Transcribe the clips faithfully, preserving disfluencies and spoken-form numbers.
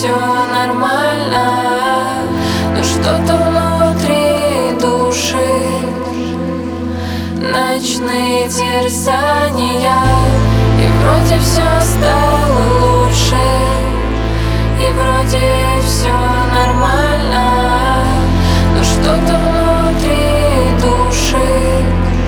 все нормально, но что-то внутри души, ночные терзания. И вроде все стало лучше, и вроде все нормально, но что-то внутри души,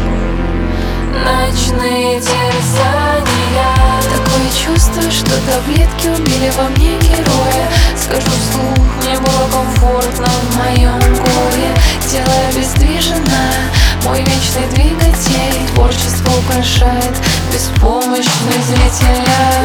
ночные терзания. Такое чувство, что таблетки убили во мне героя. Скажу вслух, мне было комфортно в моем горе. Тело обездвижено, мой вечный двигатель творчество украшает беспомощный зрителя.